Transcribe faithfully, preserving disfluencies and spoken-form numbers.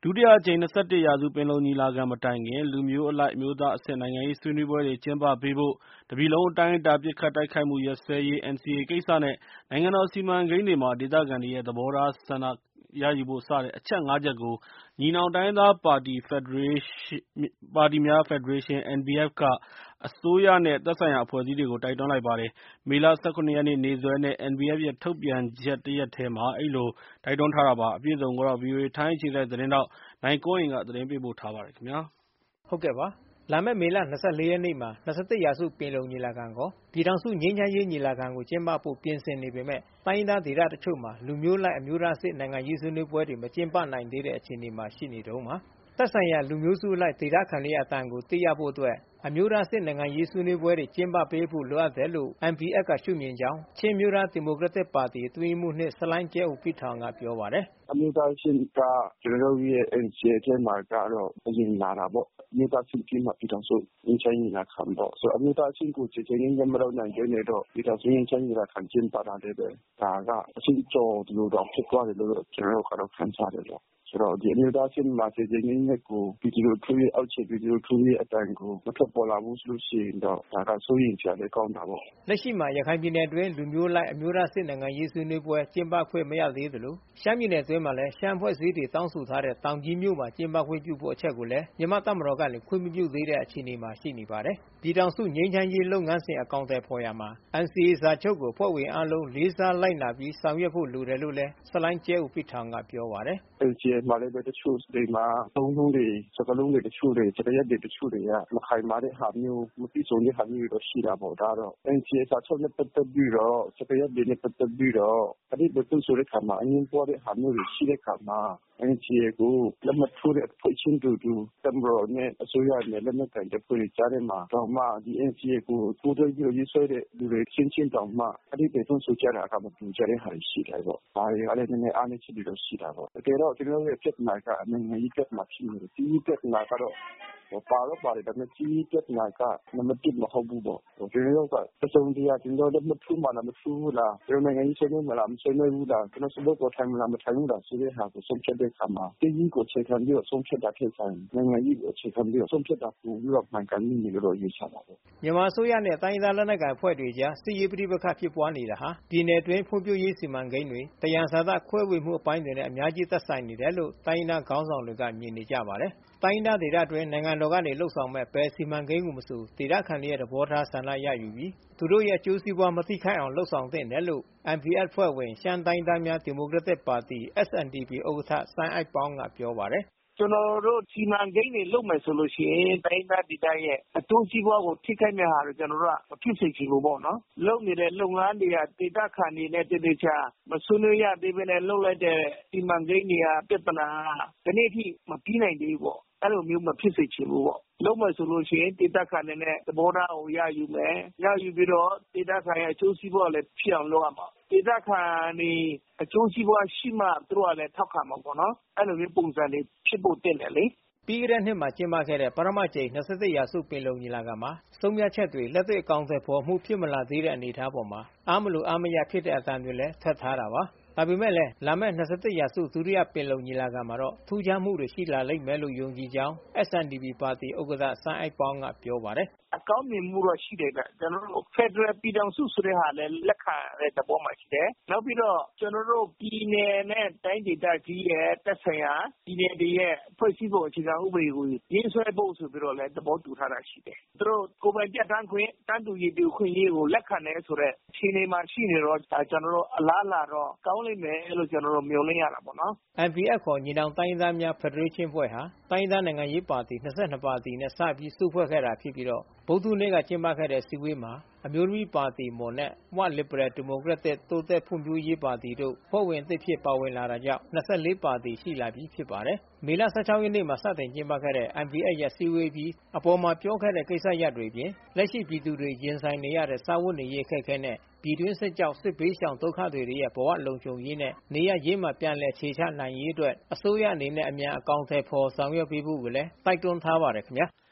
ဒုတိယအကြိမ် ၂၁ ရာစုပင်လုံညီလာခံမတိုင်ခင် လူမျိုးအလိုက် အမျိုးသားအဆင့် နိုင်ငံရေးဆွေးနွေးပွဲတွေကျင်းပပေးဖို့ တပြည်လုံးအတိုင်းအတာ ပစ်ခတ်တိုက်ခိုက်မှုရပ်စဲရေး N C A ကိစ္စနဲ့ နိုင်ငံတော်စီမံကိန်းတွေမှာ ဒေသခံတွေရဲ့ သဘောထားဆန္ဒရယူဖို့ စတဲ့ အချက် ၅ ချက်ကို ညီနောင်တိုင်းရင်းသားပါတီများဖက်ဒရေးရှင်း N B F က အစိုးရ နဲ့ သက်ဆိုင်ရာအဖွဲ့အစည်းတွေကို တိုက်တွန်းလိုက်ပါတယ်။ မေလ ၁၇ ရက်နေ့ နေ့စွဲနဲ့ N B F ရဲ့ ထုတ်ပြန်ချက်တရပ်ထဲမှာ အဲဒီလို တိုက်တွန်းထားတာပါ။ အပြည့်အစုံကိုတော့ ဗွီအိုအေ ထိုင်းအခြေစိုက်သတင်းထောက် နိုင်ကွန်းအိန် ကနေသတင်းပေးပို့ထားပါတယ်။ဟုတ်ကဲ့ပါ။ လာမယ့်မေလ ၂၄ ရက်နေ့မှာ ၂၁ ရာစုပင်လုံညီလာခံခေါ် ပြည်ထောင်စုငြိမ်းချမ်းရေးညီလာခံကို ကျင်းပဖို့ပြင်ဆင်နေပေမဲ့ တိုင်းရင်းသားဒေသတချို့မှာ လူမျိုးအလိုက် အမျိုးသားအဆင့် နိုင်ငံရေးဆွေးနွေးပွဲတွေ မကျင်းပနိုင်သေးတဲ့အခြေအနေမှာရှိနေတုန်းပါ။ သက်ဆိုင်ရာလူမျိုးစုအလိုက် ဒေသခံတွေရဲ့အသံကို သိရဖို့အတွက် အမျိုးသားအဆင့်နိုင်ငံရေးဆွေးနွေးပွဲတွေ ကျင်းပပေးဖို့လိုအပ်တယ်လို့ N B F ကရှုမြင်ကြောင်း ချင်းအမျိုးသားဒီမိုကရက်တစ်ပါတီ အတွင်းရေးမှူး ဆလိုင်းကျဲအိုဘိထောင်ကပြောပါတယ်။ “အမျိုးသားအဆင့်က ကျနော်တို့ရဲ့ N C A ထဲမှာကတော့ အရင်လာတာပေါ့။ အမျိုးသားအဆင့်ပြီးမှ ပြည်ထောင်စုငြိမ်းချမ်းရေးညီလာခံပေါ့။ ဆိုတော့ အမျိုးသားအဆင့်ကို ကျယ်ကျယ်ပြန့်ပြန့်မလုပ်နိုင်သေးနဲ့တော့ ပြည်ထောင်စုငြိမ်းချမ်းရေးညီလာခံကျင်းပတာလည်းပဲ ဒါကအဆင့်ကျော်သလိုတောင်ဖြစ်သွားတယ်လို့ ကျနော်တို့ကတော့ခံစားတယ်ပေါ့။ ဆိုတော့ ဒီအမျိုးသားအဆင့်မှာ ကျယ်ကျယ်ပြန့်ပြန့်ကို ပြည်သူလူထုရဲ့အောက်ခြေပြည်သူလူထုရဲ့အသံကို မထွက်ပေါ်လာဘူးဆိုလို့ရှိရင်တော့ ဒါကစိုးရိမ်စရာလည်းကောင်းတာပေါ့။ ” လက်ရှိမှာ ရခိုင်ပြည်နယ်အတွင်း လူမျိုးအလိုက် အမျိုးသားအဆင့်နိုင်ငံရေးဆွေးနွေးပွဲ ကျင်းပခွင့်မရသေးသလို ရှမ်းပြည်နယ်အတွင်းမှာလည်း ရှမ်းအဖွဲ့အစည်းတွေတောင်းဆိုထားတဲ့ တောင်ကြီးမြို့မှာ ကျင်းပခွင့်ပြုဖို့အချက်ကိုလည်း မြန်မာ့တပ်မတော်ကနေ ခွင့်မပြုသေးတဲ့အခြေအနေမှာရှိနေပါတယ်။ ပြည်ထောင်စုငြိမ်းချမ်းရေးလုပ်ငန်းစဉ်အကောင်အထည်ဖေါ်ရာမှာ N C A စာချုပ်ကို အဖွဲ့ဝင်အားလုံးလေးစားလိုက်နာပြီး ဆောင်ရွက်ဖို့လိုတယ်လို့လည်း ဆလိုင်းကျဲအိုဘိထောင်ကပြောပါတယ်။ “N C A မှာလည်းပဲ တချို့တွေမှာ အသုံးအနှုန်းတွေ စကားလုံးတွေတချို့တွေ စကားရပ်တွေတချို့တွေက မခိုင်မာတဲ့ဟာမျိုး မပြည့်စုံတဲ့ဟာမျိုးတွေတော့ရှိတာပေါ့။ ဒါကတော့ N C A စာချုပ်နဲ့ပတ်သက်ပြီးတော့ စကားရပ်တွေနဲ့ပတ်သက်ပြီးတော့ ကတိကဝတ်ဆိုတဲ့အခါမှာ အငြင်းပွားတဲ့ဟာမျိုးတွေရှိတဲ့အခါမှာ N C A ကိုလက်မှတ်ထိုးတဲ့အဖွဲ့ချင်းတူတူ တပ်မတော်နဲ့အစိုးရနဲ့လက်နက်ကိုင်တပ်ဖွဲ့တွေကြားထဲမှာတောင်မှ ဒီ N C A ကိုပူးတွဲပြီးတော့ရေးဆွဲတဲ့လူတွေအချင်းချင်းတောင်မှ အဓိပ္ပါယ်ဖွင့်ဆိုကြတာက မတူကြတဲ့ဟာတွေရှိတယ်ပေါ့။ ဒါတွေကလည်းနည်းနည်းအားနည်းချက်တွေတော့ရှိတာပေါ့။ တကယ်တော့ ကျနော်တို့ရဲ့ပြဿနာက နိုင်ငံရေးပြဿနာဖြစ်နေတယ်။ စစ်ရေးပြဿနာကတော့ ပါတော့ပါတယ်။ ဒါပေမဲ့ စစ်ရေးပြဿနာက နံပါတ်တစ်မဟုတ်ဘူးပေါ့။ ကျနော်တို့က တစုံတရာ ကျနော်တို့လက်မှတ်ထိုးမှာလား မထိုးဘူးလား။ ကျနော်တို့နိုင်ငံရေးဆွေးနွေးမလား မဆွေးနွေးဘူးလား။ ကျနော်တို့စားပွဲပေါ်ထိုင်မလား မထိုင်ဘူးလားဆိုတဲ့ဟာကိုဆုံးဖြတ်တဲ့အခါမှာ စစ်ရေးကိုအခြေခံပြီးတော့ဆုံးဖြတ်တာထက်စာရင် နိုင်ငံရေးကိုအခြေခံပြီးတော့ဆုံးဖြတ်တာပိုပြီးတော့မှန်ကန်လိမ့်မယ်လို့ယူဆပါတယ်။ ” မြန်မာအစိုးရနဲ့တိုင်းရင်းသားလက်နက်ကိုင်အဖွဲ့တွေအကြား စစ်ရေးပဋိပက္ခဖြစ်ပွါးနေတာဟာ ပြည်နယ်အတွင်းဖွံ့ဖြိုးရေးစီမံကိန်းတွေ သယံဇာတခွဲဝေမှုအပိုင်းတွေနဲ့ အများကြီးသက်ဆိုင်နေတယ်လို့ တိုင်းရင်းသားခေါင်းဆောင်တွေကမြင်နေကြပါတယ်။ တိုင်းရင်းသားဒေသအတွင်း နိုင်ငံတော်ကနေလုပ်ဆောင်မယ့် ဘယ်စီမံကိန်းကိုမဆို ဒေသခံတွေရဲ့သဘောထားဆန္ဒရယူပြီး သူတို့ရဲ့အကျိုးစီးပွားမထိခိုက်အောင် လုပ်ဆောင်သင့်တယ်လို့ N B F အဖွဲ့ဝင် ရှမ်းတိုင်းရင်းသားများဒီမိုကရက်တစ်ပါတီ S N D P ဥက္ကဋ္ဌ စိုင်းအိုက်ပေါင်းကပြောပါတယ်။ “ကျနော်တို့စီမံကိန်းတွေလုပ်မယ်ဆိုလို့ရှိရင် တိုင်းရင်းသားဒေသရဲ့အကျိုးစီးပွားကိုထိခိုက်မယ့်ဟာတွေ ကျနော်တို့က မဖြစ်စေချင်ဘူးပေါ့နော်။ လုပ်နေတဲ့လုပ်ငန်းတွေက ဒေသခံတွေနဲ့သေသေချာချာမဆွေးနွေးရသေးဘဲနဲ့လုပ်လိုက်တဲ့စီမံကိန်းတွေကပြဿနာက ဒီနေ့အထိမပြီးနိုင်သေးဘူးပေါ့။ အဲဒီလိုမျိုးမဖြစ်စေချင်ဘူးပေါ့။ လုပ်မယ်ဆိုလို့ရှိရင် ဒေသခံတွေနဲ့သဘောထားကိုရယူမယ်။ ရယူပြီးတော့ ဒေသခံရဲ့အကျိုးစီးပွားကိုလည်းဖြစ်အောင်လုပ်ရမှာ။ ဒေသခံတွေအကျိုးစီးပွားရှိမှ သူတို့ကလည်းထောက်ခံမှာပေါ့နော်။ အဲဒီလိုမျိုးပုံစံတွေဖြစ်ဖို့သင့်တယ်လေ။ ” ပြီးခဲ့တဲ့နှစ်မှာကျင်းပခဲ့တဲ့ ပထမအကြိမ် ၂၁ ရာစုပင်လုံညီလာခံမှာ ဆုံးဖြတ်ချက်တွေ လက်တွေ့အကောင်အထည်ဖေါ်မှုဖြစ်မလာသေးတဲ့အနေအထားအပေါ် အားမလိုအားမရဖြစ်တဲ့အသံတွေလည်းထွက်ထားတာပါ။ ဒါပေမဲ့လည်း လာမယ့် ၂၁ ရာစု ဒုတိယပင်လုံညီလာခံမှာတော့ ထူးခြားမှုတွေရှိလာလိမ့်မယ်လို့ယုံကြည်ကြောင်း S N D P ပါတီဥက္ကဋ္ဌ စိုင်းအိုက်ပေါင်းကပြောပါတယ်။ “အကောင်းမြင်မှုတော့ရှိတယ်ဗျ။ ကျနော်တို့ဖက်ဒရယ်ပြည်ထောင်စုဆိုတဲ့ဟာလည်းလက်ခံတဲ့သဘောမှာရှိတယ်။ နောက်ပြီးတော့ ကျနော်တို့ပြည်နယ်နဲ့တိုင်းဒေသကြီးရဲ့သက်ဆိုင်ရာပြည်နယ်တွေရဲ့ဖွဲ့စည်းပုံအခြေခံဥပဒေကိုရေးဆွဲဖို့ဆိုပြီးတော့လည်းသဘောတူထားတာရှိတယ်။ သူတို့ကိုယ်ပိုင်ပြဌာန်းခွင့် တန်းတူရည်တူအခွင့်အရေးကိုလက်ခံတယ်ဆိုတဲ့အခြေအနေမှာရှိနေတော့ ကျနော်တို့အလားအလာတော့ကောင်းလိမ့်မယ်လို့ ကျနော်တို့မျှော်လင့်ရတာပေါ့နော်။ ” N B F ခေါ် ညီနောင်တိုင်းရင်းသားများဖက်ဒရေးရှင်းအဖွဲ့ဟာ တိုင်းရင်းသားနိုင်ငံရေးပါတီ ၂၂ ပါတီနဲ့စပြီးစုဖွဲ့ခဲ့တာဖြစ်ပြီး ဗုဒ္ဓဟူးနေ့ကကျင်းပခဲ့တဲ့အစည်းအဝေးမှာ အမျိုးသမီးပါတီ (Mon) နဲ့ ဝ လစ်ဘရယ်ဒီမိုကရက်တစ်တိုးတက်ဖွံ့ဖြိုးရေးပါတီတို့ အဖွဲ့ဝင်အသစ်အဖြစ်ပါဝင်လာတာကြောင့် ၂၄ ပါတီရှိလာပြီဖြစ်ပါတယ်။ မေလ ၁၆ ရက်နေ့မှာစတင်ကျင်းပခဲ့တဲ့ N B F ရဲ့အစည်းအဝေးအပြီး အပေါ်မှာပြောခဲ့တဲ့ကိစ္စရပ်တွေအပြင် လက်ရှိပြည်သူတွေရင်ဆိုင်နေရတဲ့ စားဝတ်နေရေးအခက်ခဲနဲ့ ပြည်တွင်းစစ်ကြောင့် စစ်ဘေးရှောင်ဒုက္ခသည်တွေရဲ့ဘဝလုံခြုံရေးနဲ့ နေရပ်ရင်းမှာပြန်လည်အခြေချနိုင်ရေးအတွက် အစိုးရအနေနဲ့အမြန်အကောင်အထည်ဖေါ်ဆောင်ရွက်ပေးဖို့လည်း တိုက်တွန်းထားပါတယ်ခင်ဗျာ။